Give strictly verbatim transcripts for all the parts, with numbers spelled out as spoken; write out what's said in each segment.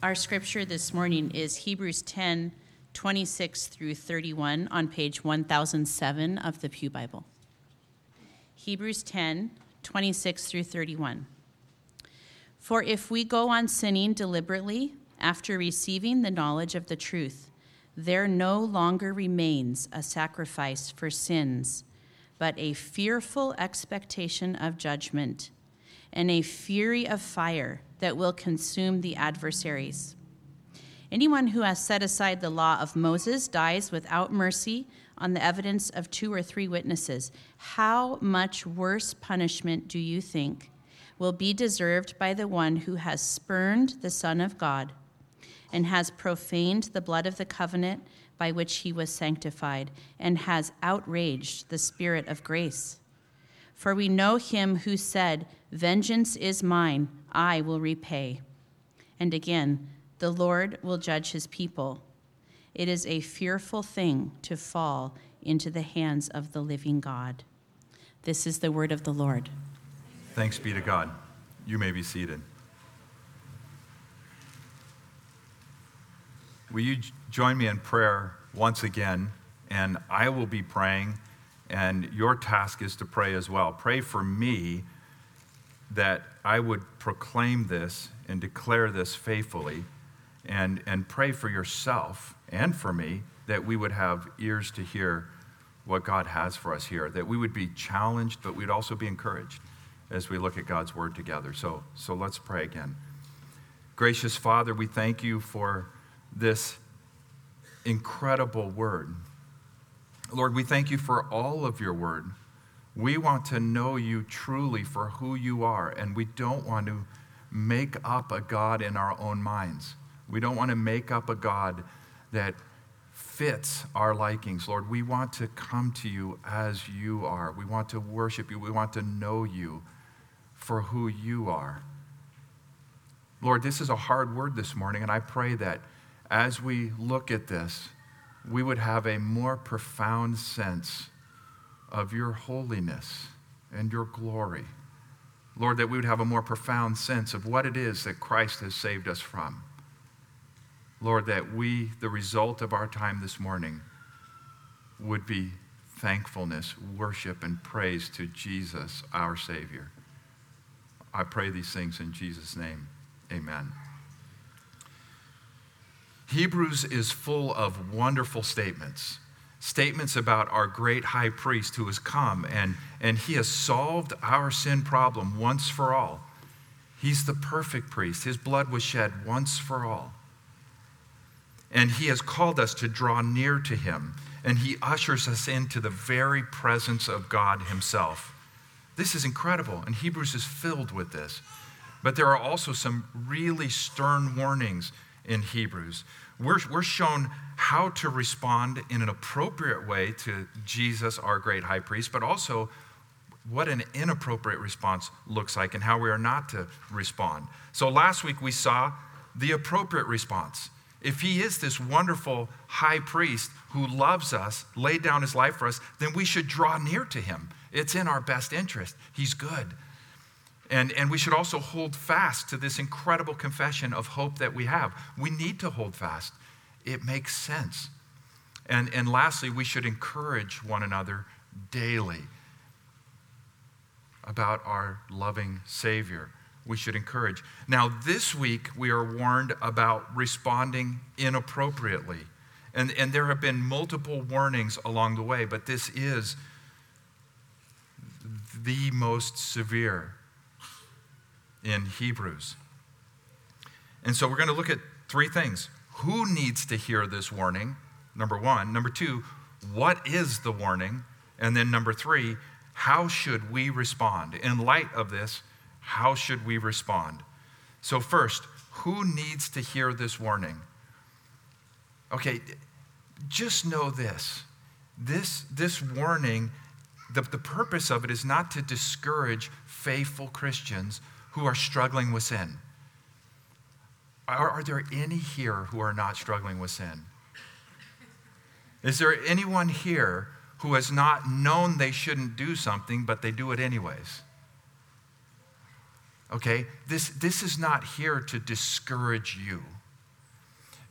Our scripture this morning is Hebrews ten, twenty-six through thirty-one on page one thousand seven of the Pew Bible. Hebrews ten, twenty-six through thirty-one. For if we go on sinning deliberately after receiving the knowledge of the truth, there no longer remains a sacrifice for sins, but a fearful expectation of judgment and a fury of fire that will consume the adversaries. Anyone who has set aside the law of Moses dies without mercy on the evidence of two or three witnesses. How much worse punishment do you think will be deserved by the one who has spurned the Son of God and has profaned the blood of the covenant by which he was sanctified and has outraged the Spirit of grace? For we know him who said, "Vengeance is mine, I will repay." And again, the Lord will judge his people. It is a fearful thing to fall into the hands of the living God. This is the word of the Lord. Thanks be to God. You may be seated. Will you join me in prayer once again? And I will be praying, and your task is to pray as well. Pray for me that I would proclaim this and declare this faithfully, and, and pray for yourself and for me that we would have ears to hear what God has for us here, that we would be challenged, but we'd also be encouraged as we look at God's word together. So, so let's pray again. Gracious Father, we thank you for this incredible word. Lord, we thank you for all of your word. We want to know you truly for who you are, and we don't want to make up a God in our own minds. We don't want to make up a God that fits our likings. Lord, we want to come to you as you are. We want to worship you. We want to know you for who you are. Lord, this is a hard word this morning, and I pray that as we look at this, we would have a more profound sense of your holiness and your glory. Lord, that we would have a more profound sense of what it is that Christ has saved us from. Lord, that we, the result of our time this morning, would be thankfulness, worship, and praise to Jesus, our Savior. I pray these things in Jesus' name. Amen. Hebrews is full of wonderful statements. Statements about our great high priest who has come, and, and he has solved our sin problem once for all. He's the perfect priest. His blood was shed once for all. And he has called us to draw near to him, and he ushers us into the very presence of God himself. This is incredible, and Hebrews is filled with this. But there are also some really stern warnings in Hebrews. We're, we're shown how to respond in an appropriate way to Jesus, our great high priest, but also what an inappropriate response looks like and how we are not to respond. So last week we saw the appropriate response. If he is this wonderful high priest who loves us, laid down his life for us, then we should draw near to him. It's in our best interest. He's good. And, and we should also hold fast to this incredible confession of hope that we have. We need to hold fast. It makes sense. And, and lastly, we should encourage one another daily about our loving Savior. We should encourage. Now, this week, we are warned about responding inappropriately. And, and there have been multiple warnings along the way, but this is the most severe in Hebrews. And so we're going to look at three things. Who needs to hear this warning? Number one. Number two, what is the warning? And then number three, how should we respond? In light of this, how should we respond? So first, who needs to hear this warning? Okay, just know this. This, this warning, the, the purpose of it is not to discourage faithful Christians who are struggling with sin. Are, are there any here who are not struggling with sin? Is there anyone here who has not known they shouldn't do something, but they do it anyways? Okay, this, this is not here to discourage you.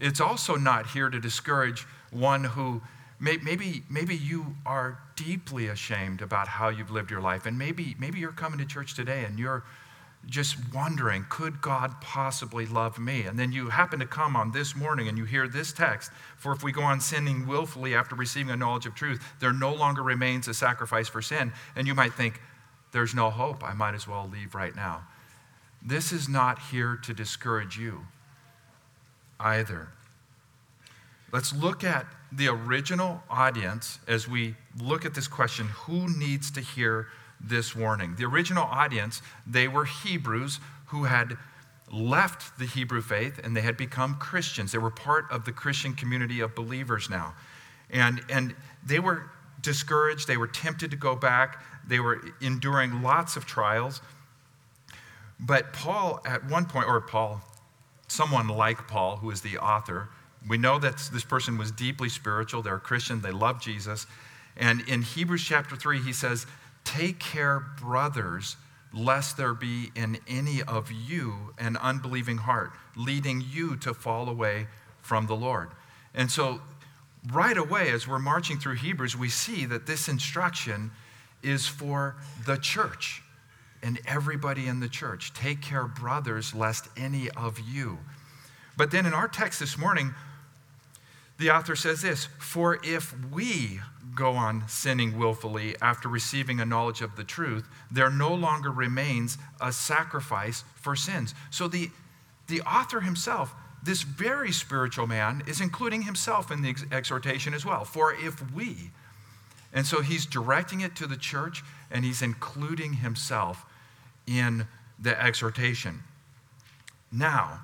It's also not here to discourage one who may, maybe, maybe you are deeply ashamed about how you've lived your life. And maybe, maybe you're coming to church today and you're just wondering, could God possibly love me? And then you happen to come on this morning and you hear this text, for if we go on sinning willfully after receiving a knowledge of truth, there no longer remains a sacrifice for sin. And you might think, there's no hope. I might as well leave right now. This is not here to discourage you either. Let's look at the original audience as we look at this question, who needs to hear this warning? The original audience, they were Hebrews who had left the Hebrew faith and they had become Christians. They were part of the Christian community of believers now. And, and they were discouraged. They were tempted to go back. They were enduring lots of trials. But Paul, at one point, or Paul, someone like Paul, who is the author, we know that this person was deeply spiritual. They're a Christian. They love Jesus. And in Hebrews chapter three, he says, take care, brothers, lest there be in any of you an unbelieving heart, leading you to fall away from the Lord. And so right away, as we're marching through Hebrews, we see that this instruction is for the church and everybody in the church. Take care, brothers, lest any of you. But then in our text this morning, the author says this, for if we go on sinning willfully after receiving a knowledge of the truth, there no longer remains a sacrifice for sins. So the, the author himself, this very spiritual man, is including himself in the ex- exhortation as well. For if we, and so he's directing it to the church and he's including himself in the exhortation. Now,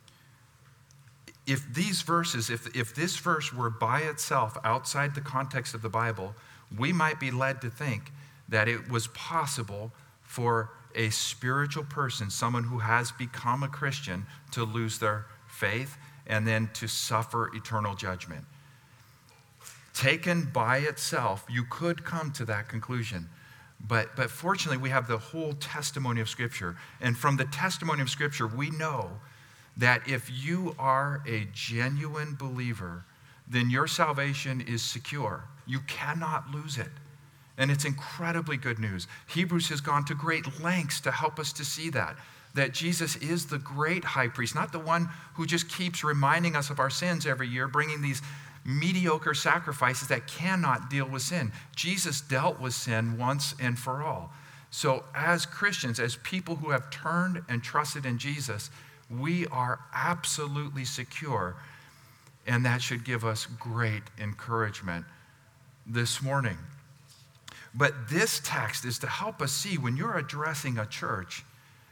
if these verses, if, if this verse were by itself outside the context of the Bible, we might be led to think that it was possible for a spiritual person, someone who has become a Christian, to lose their faith and then to suffer eternal judgment. Taken by itself, you could come to that conclusion. But, but fortunately, we have the whole testimony of Scripture. And from the testimony of Scripture, we know that if you are a genuine believer, then your salvation is secure. You cannot lose it. And it's incredibly good news. Hebrews has gone to great lengths to help us to see that, that Jesus is the great high priest, not the one who just keeps reminding us of our sins every year, bringing these mediocre sacrifices that cannot deal with sin. Jesus dealt with sin once and for all. So as Christians, as people who have turned and trusted in Jesus, we are absolutely secure, and that should give us great encouragement this morning. But this text is to help us see when you're addressing a church,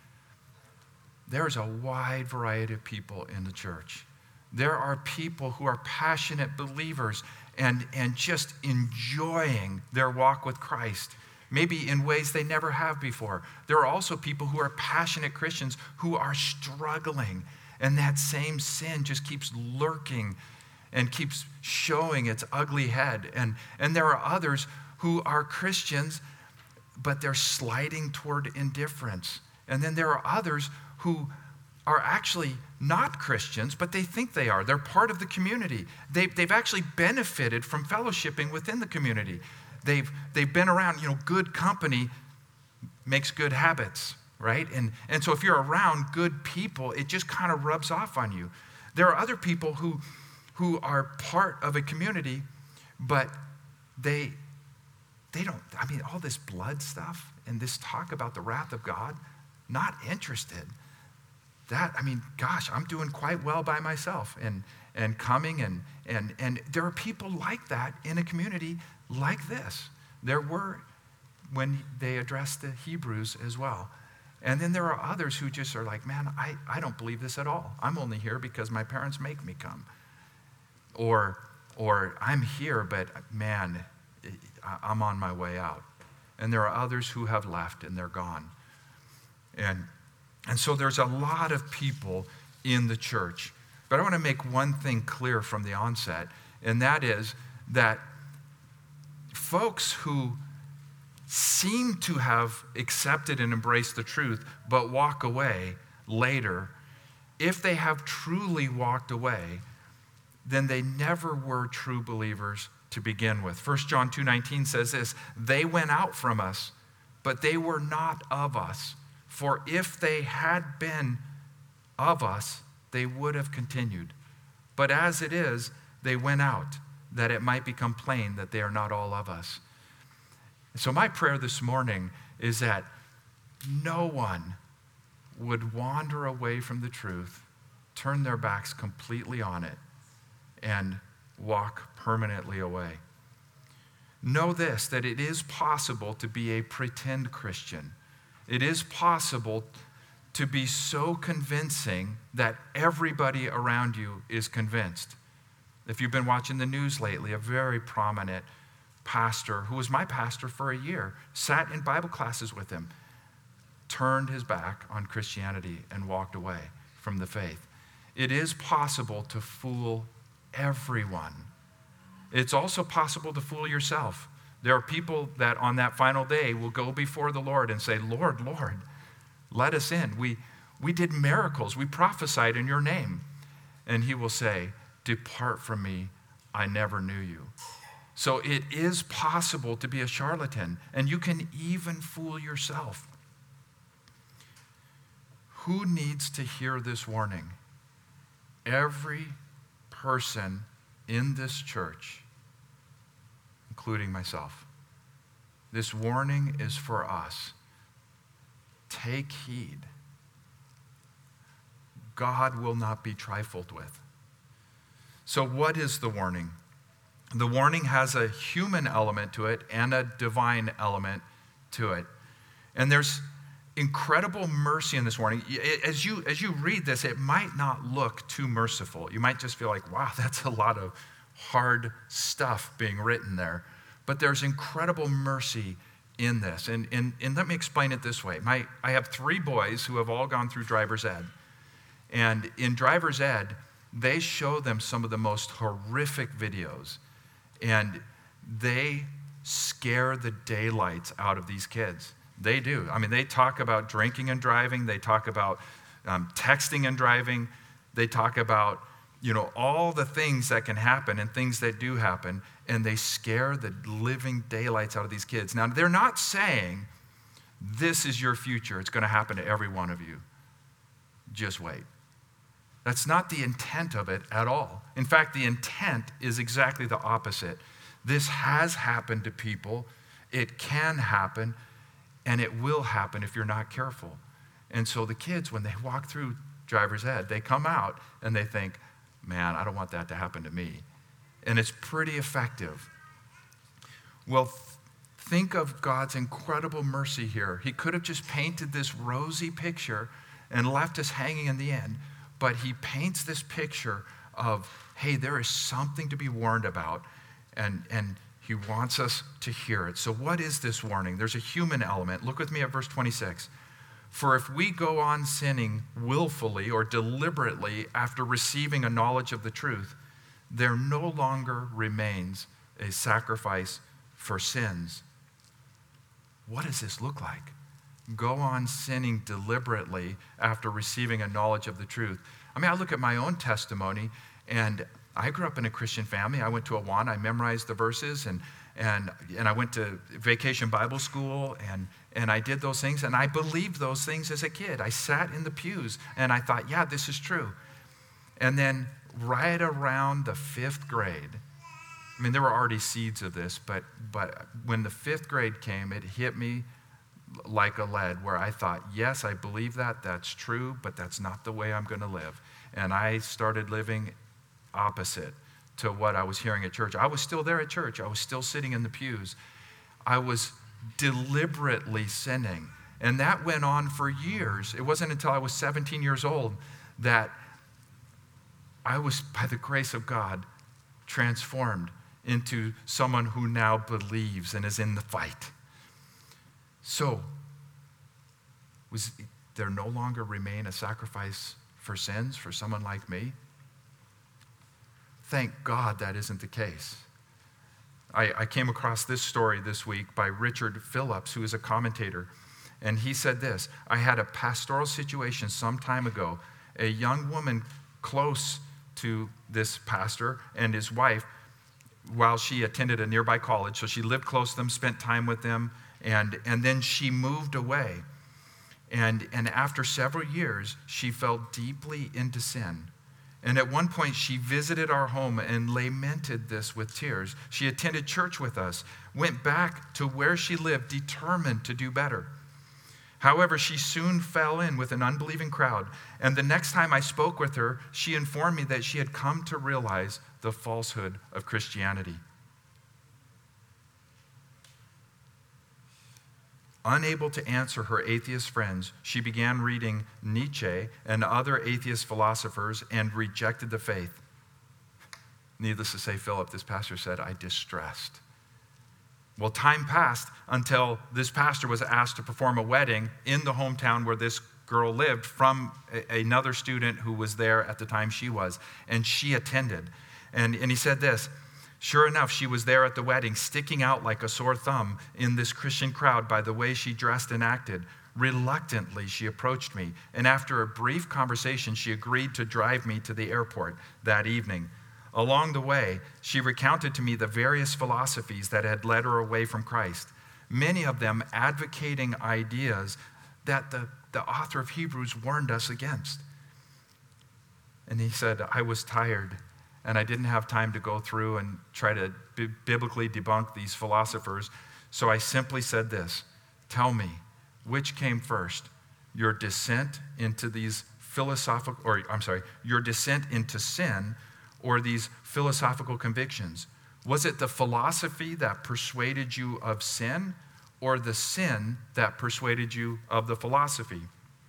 there's a wide variety of people in the church. There are people who are passionate believers and, and just enjoying their walk with Christ, maybe in ways they never have before. There are also people who are passionate Christians who are struggling, and that same sin just keeps lurking and keeps showing its ugly head. And, and there are others who are Christians, but they're sliding toward indifference. And then there are others who are actually not Christians, but they think they are. They're part of the community. They've, they've actually benefited from fellowshipping within the community. They've, they've been around, you know, good company makes good habits, right? And, and so if you're around good people, it just kind of rubs off on you. There are other people who, who are part of a community, but they, they don't, I mean, all this blood stuff and this talk about the wrath of God, not interested. That, I mean, gosh, I'm doing quite well by myself and, and coming and, and, and there are people like that in a community like this. There were when they addressed the Hebrews as well. And then there are others who just are like, man, I, I don't believe this at all. I'm only here because my parents make me come. Or, or I'm here, but man, I'm on my way out. And there are others who have left and they're gone. And, and so there's a lot of people in the church. But I want to make one thing clear from the onset, and that is that folks who seem to have accepted and embraced the truth but walk away later, if they have truly walked away, then they never were true believers to begin with. First John two nineteen says this, they went out from us, but they were not of us. For if they had been of us, they would have continued. But as it is, they went out, that it might become plain that they are not all of us. So my prayer this morning is that no one would wander away from the truth, turn their backs completely on it, and walk permanently away. Know this, that it is possible to be a pretend Christian. It is possible to be so convincing that everybody around you is convinced. If you've been watching the news lately, a very prominent pastor, who was my pastor for a year, sat in Bible classes with him, turned his back on Christianity and walked away from the faith. It is possible to fool everyone. It's also possible to fool yourself. There are people that on that final day will go before the Lord and say, Lord, Lord, let us in. We, we did miracles. We prophesied in your name. And he will say, depart from me. I never knew you. So it is possible to be a charlatan, and you can even fool yourself. Who needs to hear this warning? Every person in this church, including myself. This warning is for us. Take heed. God will not be trifled with. So what is the warning? The warning has a human element to it and a divine element to it. And there's incredible mercy in this warning. As you, as you read this, it might not look too merciful. You might just feel like, wow, that's a lot of hard stuff being written there. But there's incredible mercy in this. And, and, and let me explain it this way. My, I have three boys who have all gone through driver's ed. And in driver's ed, they show them some of the most horrific videos. And they scare the daylights out of these kids. They do. I mean, they talk about drinking and driving. They talk about um, texting and driving. They talk about, you know, all the things that can happen and things that do happen. And they scare the living daylights out of these kids. Now, they're not saying, this is your future. It's going to happen to every one of you. Just wait. That's not the intent of it at all. In fact, the intent is exactly the opposite. This has happened to people. It can happen, and it will happen if you're not careful. And so the kids, when they walk through driver's ed, they come out and they think, man, I don't want that to happen to me. And it's pretty effective. Well, th- think of God's incredible mercy here. He could have just painted this rosy picture and left us hanging in the end. But he paints this picture of, hey, there is something to be warned about, and, and he wants us to hear it. So what is this warning? There's a human element. Look with me at verse twenty-six. For if we go on sinning willfully or deliberately after receiving a knowledge of the truth, there no longer remains a sacrifice for sins. What does this look like? Go on sinning deliberately after receiving a knowledge of the truth. I mean, I look at my own testimony, and I grew up in a Christian family. I went to Awana. I memorized the verses, and and and I went to Vacation Bible School, and and I did those things, and I believed those things as a kid. I sat in the pews, and I thought, yeah, this is true. And then right around the fifth grade, I mean, there were already seeds of this, but but when the fifth grade came, it hit me like a lead, where I thought, yes, I believe that, that's true, but that's not the way I'm going to live. And I started living opposite to what I was hearing at church. I was still there at church. I was still sitting in the pews. I was deliberately sinning. And that went on for years. It wasn't until I was seventeen years old that I was, by the grace of God, transformed into someone who now believes and is in the fight. So, was there no longer remain a sacrifice for sins for someone like me? Thank God that isn't the case. I, I came across this story this week by Richard Phillips, who is a commentator, and he said this: I had a pastoral situation some time ago. A young woman close to this pastor and his wife while she attended a nearby college. So she lived close to them, spent time with them, and, and then she moved away. And, and after several years, she fell deeply into sin. And at one point, she visited our home and lamented this with tears. She attended church with us, went back to where she lived, determined to do better. However, she soon fell in with an unbelieving crowd. And the next time I spoke with her, she informed me that she had come to realize the falsehood of Christianity. Unable to answer her atheist friends, she began reading Nietzsche and other atheist philosophers and rejected the faith. Needless to say, Philip, this pastor said, I distressed. Well, time passed until this pastor was asked to perform a wedding in the hometown where this girl lived from a, another student who was there at the time she was, and she attended. And, and he said this, sure enough, she was there at the wedding, sticking out like a sore thumb in this Christian crowd by the way she dressed and acted. Reluctantly, she approached me, and after a brief conversation, she agreed to drive me to the airport that evening. Along the way, she recounted to me the various philosophies that had led her away from Christ, many of them advocating ideas that the, the author of Hebrews warned us against. And he said, I was tired, and I didn't have time to go through and try to bi- biblically debunk these philosophers, so I simply said this, tell me, which came first, your descent into these philosophical, or I'm sorry, your descent into sin, or these philosophical convictions? Was it the philosophy that persuaded you of sin, or the sin that persuaded you of the philosophy?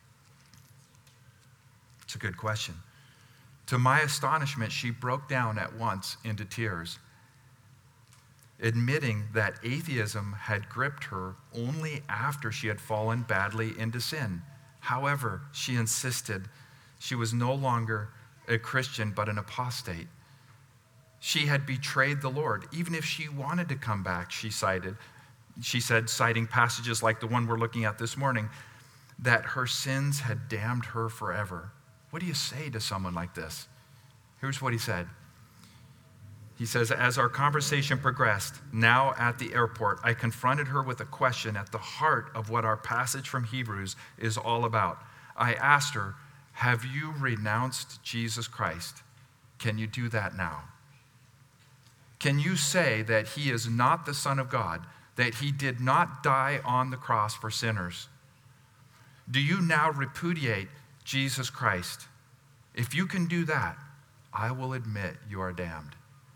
It's a good question. To my astonishment, she broke down at once into tears, admitting that atheism had gripped her only after she had fallen badly into sin. However, she insisted she was no longer a Christian, but an apostate. She had betrayed the Lord. Even if she wanted to come back, she cited, she said, citing passages like the one we're looking at this morning, that her sins had damned her forever. What do you say to someone like this? Here's what he said. He says, as our conversation progressed, now at the airport, I confronted her with a question at the heart of what our passage from Hebrews is all about. I asked her, have you renounced Jesus Christ? Can you do that now? Can you say that he is not the Son of God, that he did not die on the cross for sinners? Do you now repudiate Jesus Christ? If you can do that, I will admit you are damned.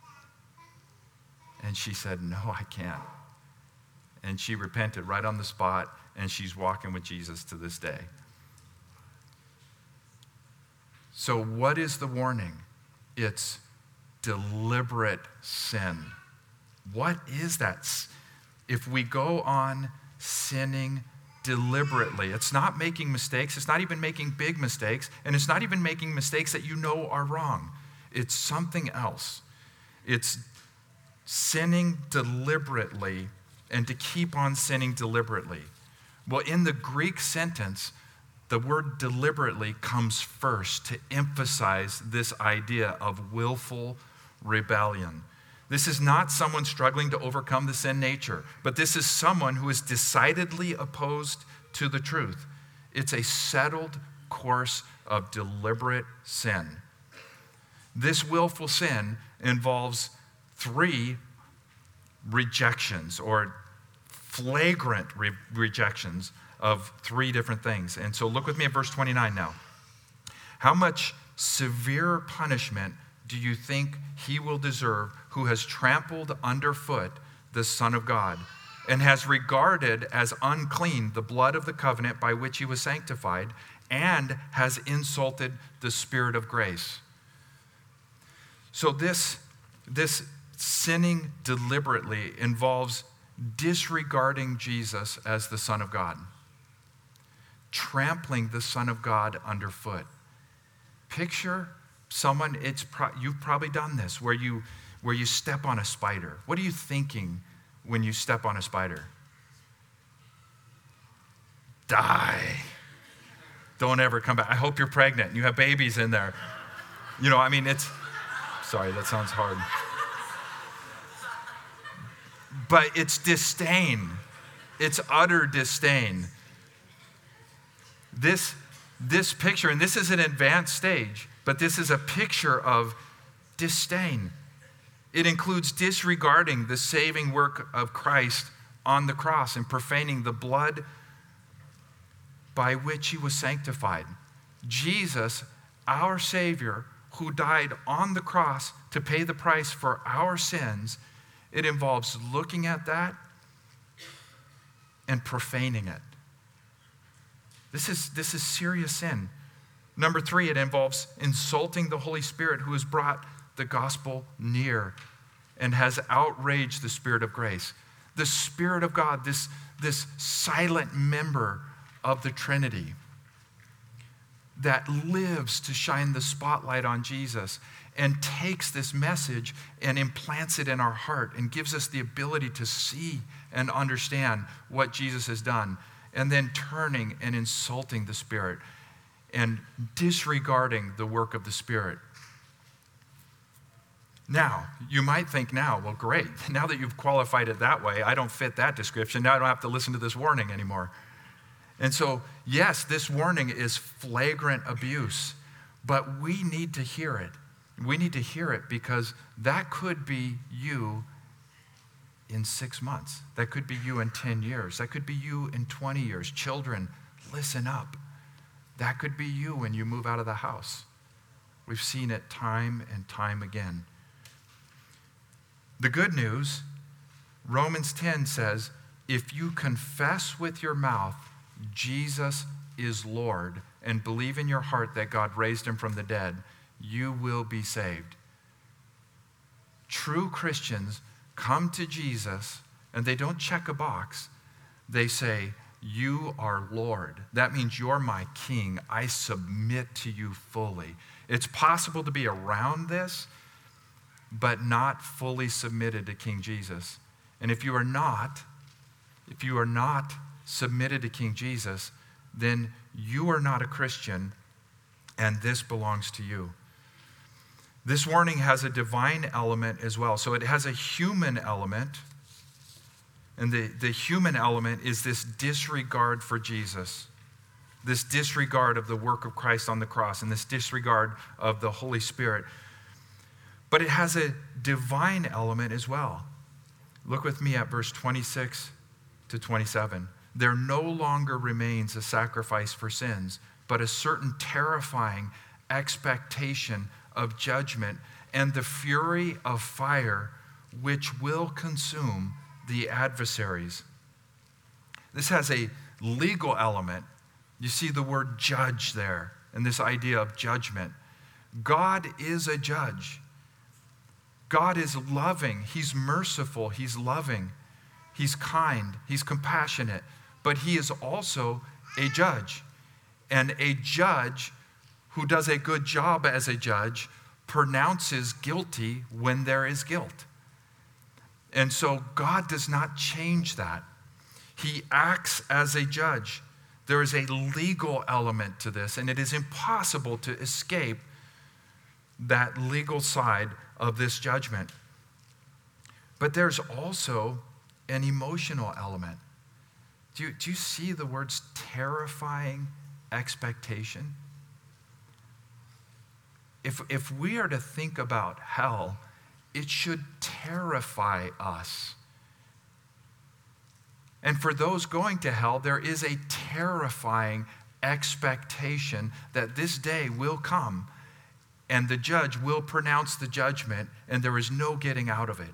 And she said, no, I can't. And she repented right on the spot, and she's walking with Jesus to this day. So what is the warning? It's deliberate sin. What is that? If we go on sinning deliberately, it's not making mistakes, it's not even making big mistakes, and it's not even making mistakes that you know are wrong. It's something else. It's sinning deliberately and to keep on sinning deliberately. Well, in the Greek sentence, the word deliberately comes first to emphasize this idea of willful rebellion. This is not someone struggling to overcome the sin nature, but this is someone who is decidedly opposed to the truth. It's a settled course of deliberate sin. This willful sin involves three rejections or flagrant re- rejections of three different things. And so look with me at verse twenty-nine now. How much severe punishment do you think he will deserve who has trampled underfoot the Son of God and has regarded as unclean the blood of the covenant by which he was sanctified and has insulted the Spirit of grace? So this, this sinning deliberately involves disregarding Jesus as the Son of God, trampling the Son of God underfoot. Picture someone, it's pro- you've probably done this, where you, where you step on a spider. What are you thinking when you step on a spider? Die. Don't ever come back. I hope you're pregnant and you have babies in there. You know, I mean, it's Sorry, that sounds hard. But it's disdain. It's utter disdain. This, this picture, and this is an advanced stage, but this is a picture of disdain. It includes disregarding the saving work of Christ on the cross and profaning the blood by which he was sanctified. Jesus, our Savior, who died on the cross to pay the price for our sins, it involves looking at that and profaning it. This is, this is serious sin. Number three, it involves insulting the Holy Spirit who has brought the gospel near and has outraged the Spirit of grace. The Spirit of God, this, this silent member of the Trinity that lives to shine the spotlight on Jesus and takes this message and implants it in our heart and gives us the ability to see and understand what Jesus has done, and then turning and insulting the Spirit and disregarding the work of the Spirit. Now, you might think now, well, great. Now that you've qualified it that way, I don't fit that description. Now I don't have to listen to this warning anymore. And so, yes, this warning is flagrant abuse, but we need to hear it. We need to hear it because that could be you in six months. That could be you in ten years. That could be you in twenty years. Children, listen up. That could be you when you move out of the house. We've seen it time and time again. The good news, Romans ten says, if you confess with your mouth Jesus is Lord and believe in your heart that God raised him from the dead, you will be saved. True Christians come to Jesus and they don't check a box. They say, you are Lord. That means you're my king. I submit to you fully. It's possible to be around this, but not fully submitted to King Jesus. And if you are not, if you are not submitted to King Jesus, then you are not a Christian, and this belongs to you. This warning has a divine element as well. So it has a human element, and the, the human element is this disregard for Jesus, this disregard of the work of Christ on the cross, and this disregard of the Holy Spirit. But it has a divine element as well. Look with me at verse twenty-six to twenty-seven. There no longer remains a sacrifice for sins, but a certain terrifying expectation of judgment and the fury of fire which will consume the adversaries. This has a legal element. You see the word judge there, and this idea of judgment. God is a judge. God is loving. He's merciful. He's loving. He's kind. He's compassionate. But he is also a judge. And a judge who does a good job as a judge pronounces guilty when there is guilt. And so God does not change that. He acts as a judge. There is a legal element to this, and it is impossible to escape that legal side of this judgment. But there's also an emotional element. Do you, do you see the words terrifying expectation? If, if we are to think about hell, it should terrify us. And for those going to hell, there is a terrifying expectation that this day will come and the judge will pronounce the judgment and there is no getting out of it.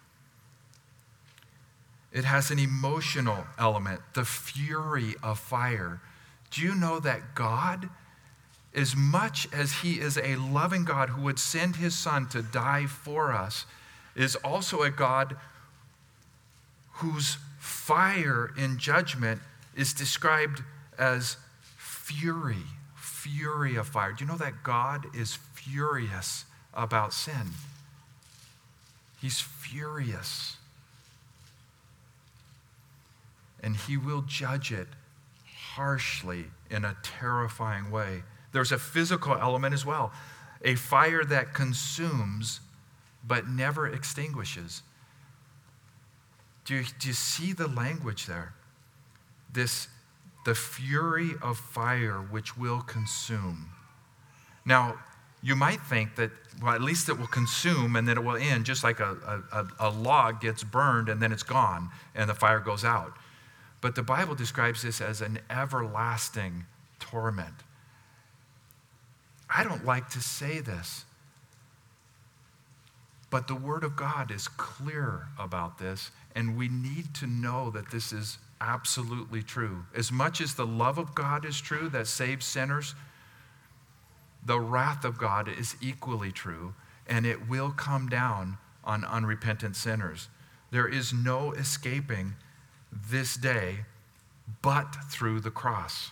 It has an emotional element, the fury of fire. Do you know that God, as much as he is a loving God who would send his son to die for us, is also a God whose fire in judgment is described as fury, fury of fire. Do you know that God is furious about sin? He's furious. And he will judge it harshly in a terrifying way. There's a physical element as well. a fire that consumes but never extinguishes. Do you, do you see the language there? This, the fury of fire which will consume. Now, you might think that, well, at least it will consume and then it will end, just like a, a, a log gets burned and then it's gone and the fire goes out. But the Bible describes this as an everlasting torment. I don't like to say this, but the Word of God is clear about this, and we need to know that this is absolutely true. As much as the love of God is true that saves sinners, the wrath of God is equally true, and it will come down on unrepentant sinners. There is no escaping this day but through the cross.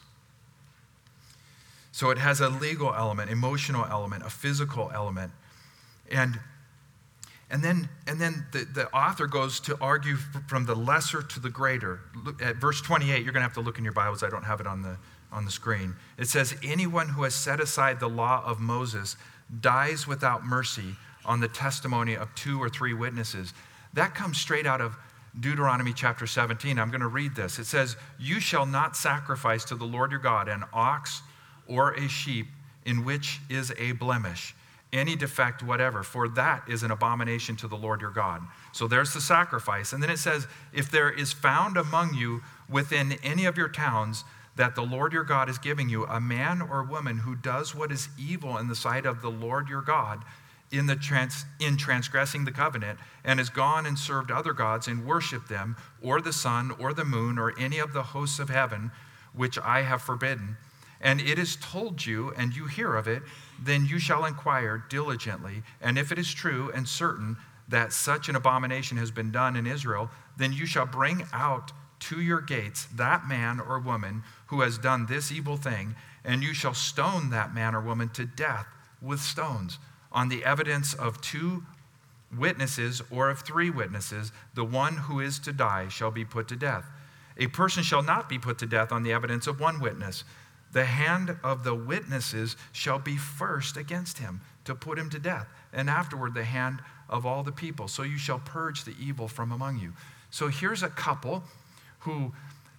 So it has a legal element, emotional element, a physical element. And, and then, and then the, the author goes to argue from the lesser to the greater. Look at verse twenty-eight. You're going to have to look in your Bibles. I don't have it on the, on the screen. It says, anyone who has set aside the law of Moses dies without mercy on the testimony of two or three witnesses. That comes straight out of Deuteronomy chapter seventeen. I'm going to read this. It says, you shall not sacrifice to the Lord your God an ox or a sheep in which is a blemish, any defect whatever, for that is an abomination to the Lord your God. So there's the sacrifice. And then it says, if there is found among you within any of your towns that the Lord your God is giving you, a man or woman who does what is evil in the sight of the Lord your God, in the trans, in transgressing the covenant, and has gone and served other gods and worshiped them, or the sun, or the moon, or any of the hosts of heaven, which I have forbidden, and it is told you, and you hear of it, then you shall inquire diligently, and if it is true and certain that such an abomination has been done in Israel, then you shall bring out to your gates that man or woman who has done this evil thing, and you shall stone that man or woman to death with stones. On the evidence of two witnesses or of three witnesses, the one who is to die shall be put to death. A person shall not be put to death on the evidence of one witness. The hand of the witnesses shall be first against him to put him to death, and afterward the hand of all the people. So you shall purge the evil from among you. So here's a couple who,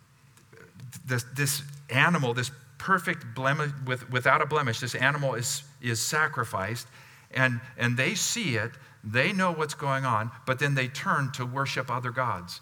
this, this animal, this perfect blemish, with, without a blemish, this animal is, is sacrificed, and, and they see it, they know what's going on, but then they turn to worship other gods.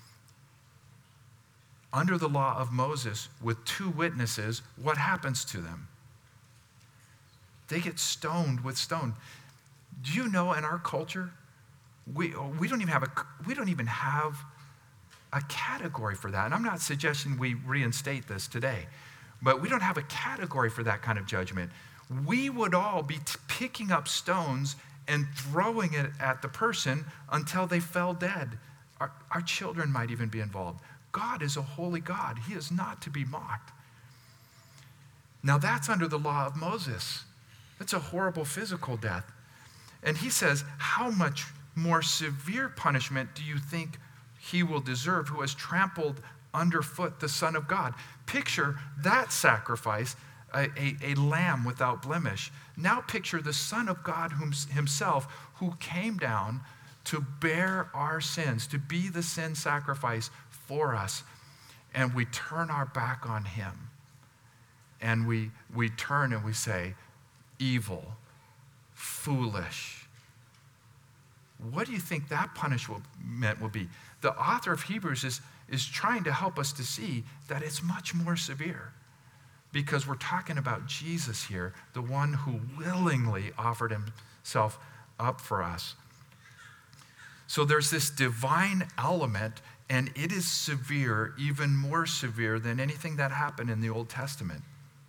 Under the law of Moses, with two witnesses, what happens to them? They get stoned with stone. Do you know in our culture, we, we, don't even have a, we don't even have a category for that. And I'm not suggesting we reinstate this today, but we don't have a category for that kind of judgment. We would all be t- picking up stones and throwing it at the person until they fell dead. Our, our children might even be involved. God is a holy God. He is not to be mocked. Now that's under the law of Moses. That's a horrible physical death. And he says, how much more severe punishment do you think he will deserve who has trampled underfoot the Son of God? Picture that sacrifice, a, a, a lamb without blemish. Now picture the Son of God himself who came down to bear our sins, to be the sin sacrifice for us, and we turn our back on him, and we we turn and we say, evil, foolish. What do you think that punishment will be? The author of Hebrews is, is trying to help us to see that it's much more severe, because we're talking about Jesus here, the one who willingly offered himself up for us. So there's this divine element, and it is severe, even more severe than anything that happened in the Old Testament.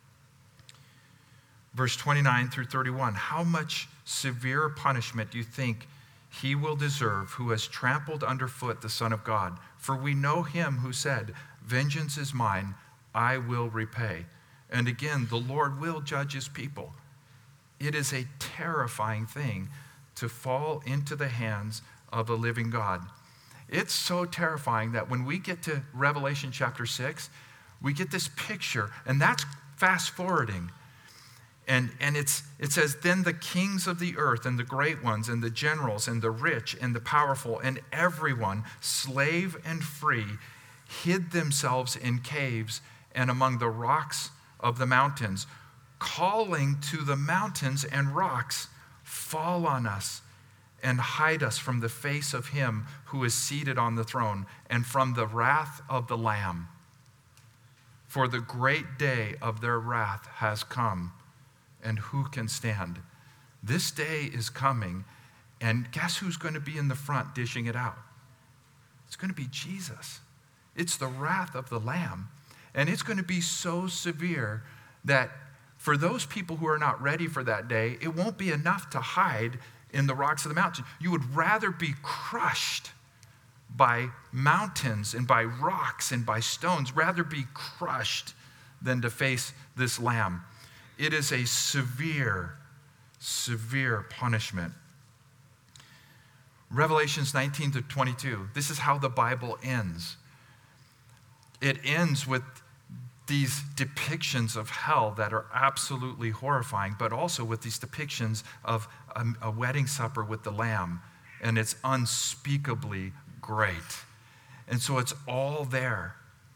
Verse twenty-nine through thirty-one, how much severe punishment do you think he will deserve who has trampled underfoot the Son of God? For we know him who said, vengeance is mine, I will repay. And again, the Lord will judge his people. It is a terrifying thing to fall into the hands of the living God. It's so terrifying that when we get to Revelation chapter six, we get this picture, and that's fast forwarding. And, and it's, it says, then the kings of the earth and the great ones and the generals and the rich and the powerful and everyone, slave and free, hid themselves in caves and among the rocks of the mountains, calling to the mountains and rocks, fall on us and hide us from the face of him who is seated on the throne and from the wrath of the Lamb. For the great day of their wrath has come, and who can stand? This day is coming, and guess who's going to be in the front dishing it out? It's going to be Jesus. It's the wrath of the Lamb, and it's going to be so severe that for those people who are not ready for that day, it won't be enough to hide in the rocks of the mountain. You would rather be crushed by mountains and by rocks and by stones, rather be crushed than to face this Lamb. It is a severe, severe punishment. Revelations nineteen to twenty-two, this is how the Bible ends. It ends with these depictions of hell that are absolutely horrifying, but also with these depictions of a, a wedding supper with the Lamb, and it's unspeakably great. And so it's all there.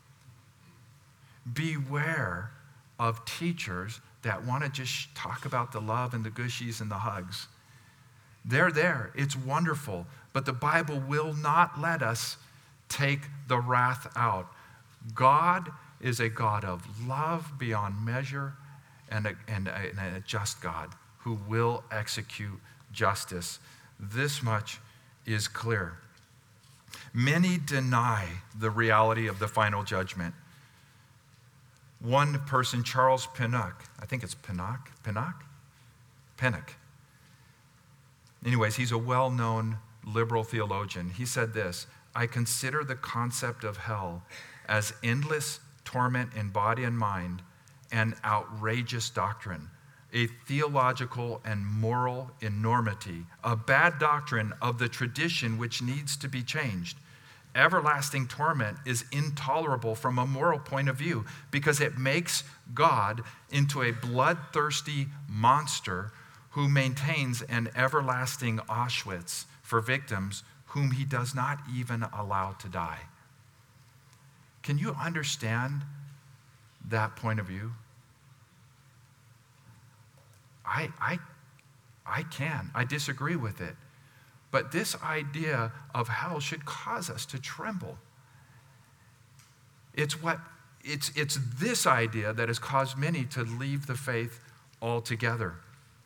Beware of teachers that want to just talk about the love and the gushies and the hugs. They're there. It's wonderful. But the Bible will not let us take the wrath out. God is a God of love beyond measure and a, and a, and a just God who will execute justice. This much is clear. Many deny the reality of the final judgment. One person, Charles Pinnock, I think it's Pinnock, Pinnock? Pinnock. Anyways, he's a well-known liberal theologian. He said this, I consider the concept of hell as endless torment in body and mind and outrageous doctrine, a theological and moral enormity, a bad doctrine of the tradition which needs to be changed. Everlasting torment is intolerable from a moral point of view because it makes God into a bloodthirsty monster who maintains an everlasting Auschwitz for victims whom he does not even allow to die. Can you understand that point of view? I, I, I can. I disagree with it. But this idea of hell should cause us to tremble. It's what it's it's this idea that has caused many to leave the faith altogether.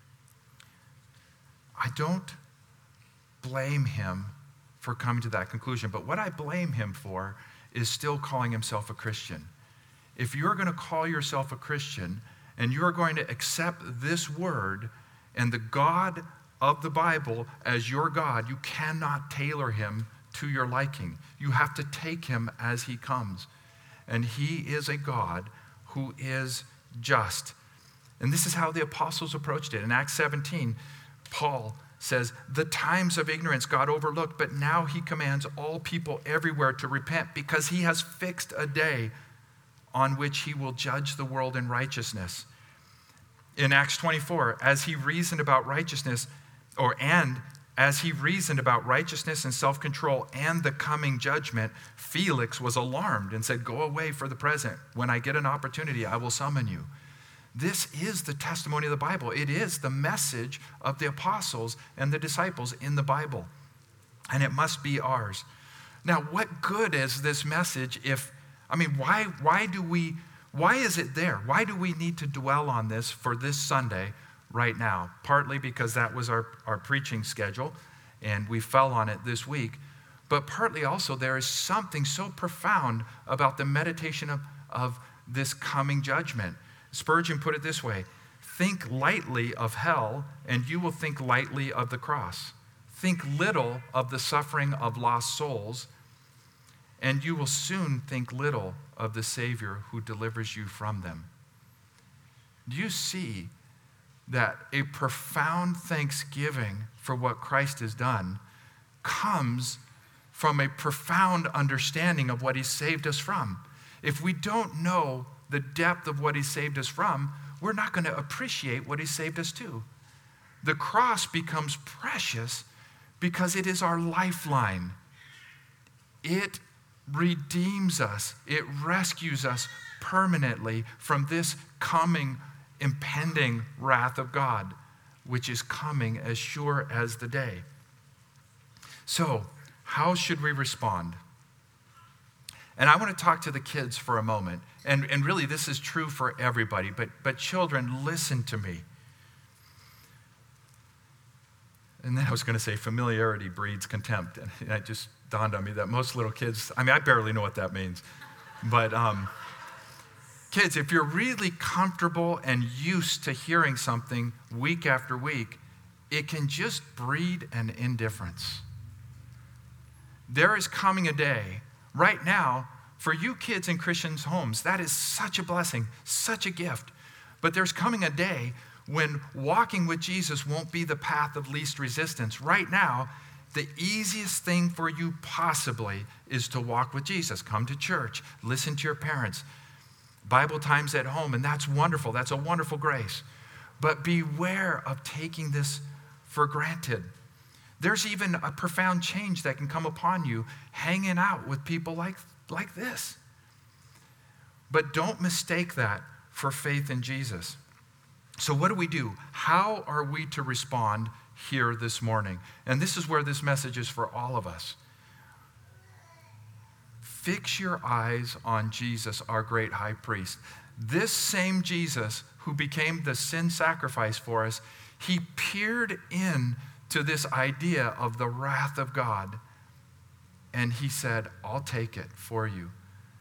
I don't blame him for coming to that conclusion, but what I blame him for is still calling himself a Christian. If you're going to call yourself a Christian and you're going to accept this word and the God of the Bible as your God, you cannot tailor him to your liking. You have to take him as he comes. And he is a God who is just. And this is how the apostles approached it. In Acts seventeen, Paul says, the times of ignorance God overlooked, but now he commands all people everywhere to repent because he has fixed a day on which he will judge the world in righteousness. In Acts twenty-four, as he reasoned about righteousness, or and as he reasoned about righteousness and self-control and the coming judgment, Felix was alarmed and said, go away for the present. When I get an opportunity, I will summon you. This is the testimony of the Bible. It is the message of the apostles and the disciples in the Bible. And it must be ours. Now, what good is this message if, I mean, why, why do we, why is it there? Why do we need to dwell on this for this Sunday right now? Partly because that was our, our preaching schedule and we fell on it this week. But partly also there is something so profound about the meditation of, of this coming judgment. Spurgeon put it this way, think lightly of hell and you will think lightly of the cross. Think little of the suffering of lost souls and you will soon think little of the Savior who delivers you from them. Do you see that a profound thanksgiving for what Christ has done comes from a profound understanding of what he saved us from? If we don't know the depth of what he saved us from, we're not going to appreciate what he saved us to. The cross becomes precious because it is our lifeline. It redeems us. It rescues us permanently from this coming, impending wrath of God, which is coming as sure as the day. So, how should we respond? And I want to talk to the kids for a moment. And, and really, this is true for everybody. But, but children, listen to me. And then I was going to say, familiarity breeds contempt. And it just dawned on me that most little kids, I mean, I barely know what that means. But um, kids, if you're really comfortable and used to hearing something week after week, it can just breed an indifference. There is coming a day, right now, for you kids in Christians' homes, that is such a blessing, such a gift. But there's coming a day when walking with Jesus won't be the path of least resistance. Right now, the easiest thing for you possibly is to walk with Jesus. Come to church, listen to your parents, Bible times at home, and that's wonderful. That's a wonderful grace. But beware of taking this for granted. There's even a profound change that can come upon you hanging out with people like, like this. But don't mistake that for faith in Jesus. So what do we do? How are we to respond here this morning? And this is where this message is for all of us. Fix your eyes on Jesus, our great high priest. This same Jesus who became the sin sacrifice for us, he peered in to this idea of the wrath of God. And he said, I'll take it for you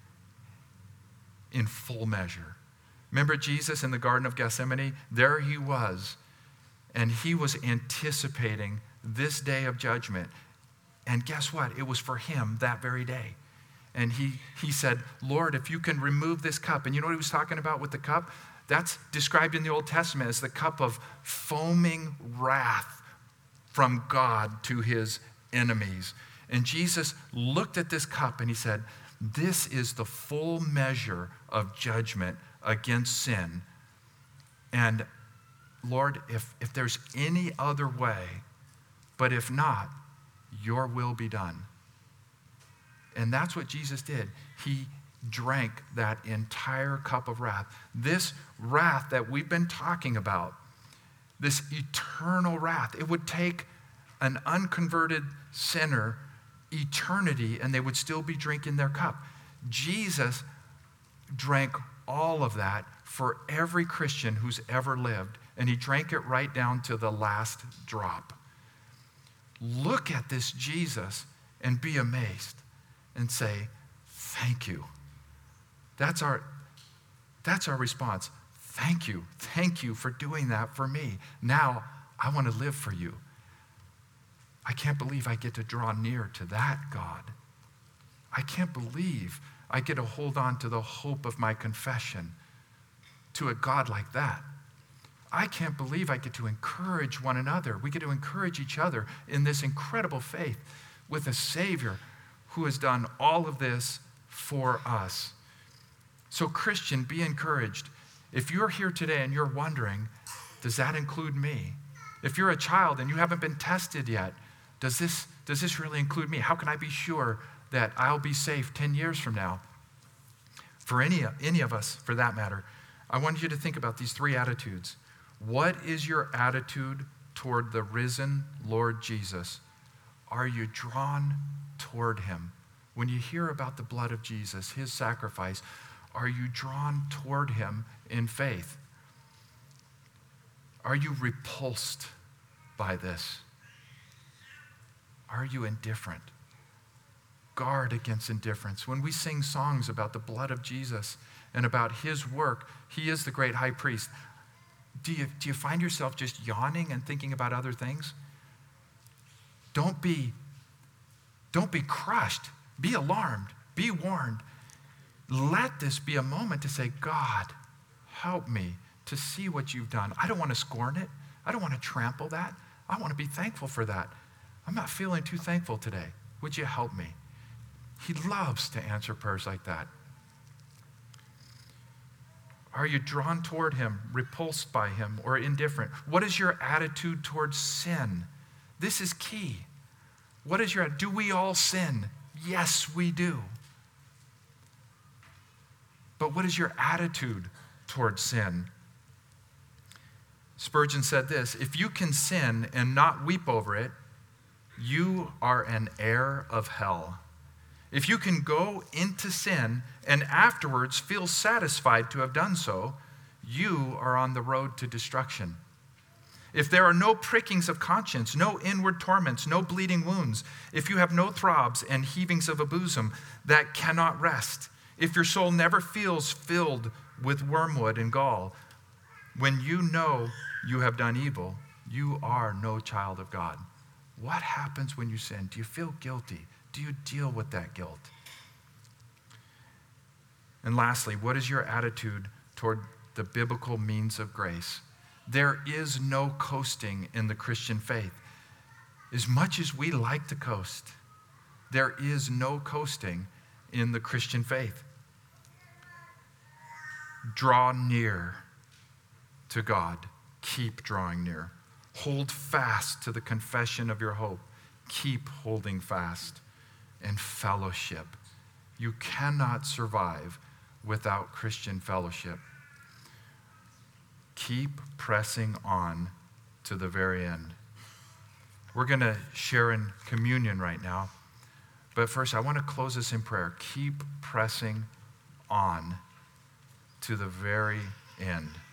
in full measure. Remember Jesus in the Garden of Gethsemane? There he was. And he was anticipating this day of judgment. And guess what? It was for him that very day. And he, he said, Lord, if you can remove this cup. And you know what he was talking about with the cup? That's described in the Old Testament as the cup of foaming wrath from God to his enemies. And Jesus looked at this cup and he said, this is the full measure of judgment against sin. And Lord, if, if there's any other way, but if not, your will be done. And that's what Jesus did. He drank that entire cup of wrath. This wrath that we've been talking about, this eternal wrath, it would take an unconverted sinner eternity and they would still be drinking their cup. Jesus drank all of that for every Christian who's ever lived, and he drank it right down to the last drop. Look at this Jesus and be amazed and say, thank you. That's our, that's our response. Thank you. Thank you for doing that for me. Now I want to live for you. I can't believe I get to draw near to that God. I can't believe I get to hold on to the hope of my confession to a God like that. I can't believe I get to encourage one another. We get to encourage each other in this incredible faith with a Savior who has done all of this for us. So Christian, be encouraged. If you're here today and you're wondering, does that include me? If you're a child and you haven't been tested yet, does this, does this really include me? How can I be sure that I'll be safe ten years from now? For any, any of us, for that matter, I want you to think about these three attitudes. What is your attitude toward the risen Lord Jesus? Are you drawn toward him? When you hear about the blood of Jesus, his sacrifice, are you drawn toward him in faith? Are you repulsed by this? Are you indifferent? Guard against indifference. When we sing songs about the blood of Jesus and about his work, he is the great high priest. Do you, do you find yourself just yawning and thinking about other things? Don't be, don't be crushed. Be alarmed. Be warned. Let this be a moment to say, God, help me to see what you've done. I don't want to scorn it. I don't want to trample that. I want to be thankful for that. I'm not feeling too thankful today. Would you help me? He loves to answer prayers like that. Are you drawn toward him, repulsed by him, or indifferent? What is your attitude towards sin? This is key. What is your, do we all sin? Yes, we do. But what is your attitude towards sin? Spurgeon said this, if you can sin and not weep over it, you are an heir of hell. If you can go into sin and afterwards feel satisfied to have done so, you are on the road to destruction. If there are no prickings of conscience, no inward torments, no bleeding wounds, if you have no throbs and heavings of a bosom that cannot rest, if your soul never feels filled with wormwood and gall, when you know you have done evil, you are no child of God. What happens when you sin? Do you feel guilty? Do you deal with that guilt? And lastly, what is your attitude toward the biblical means of grace? There is no coasting in the Christian faith. As much as we like to coast, there is no coasting in the Christian faith. Draw near to God. Keep drawing near. Hold fast to the confession of your hope. Keep holding fast. And fellowship. You cannot survive without Christian fellowship. Keep pressing on to the very end. We're going to share in communion right now. But first, I want to close this in prayer. Keep pressing on to the very end.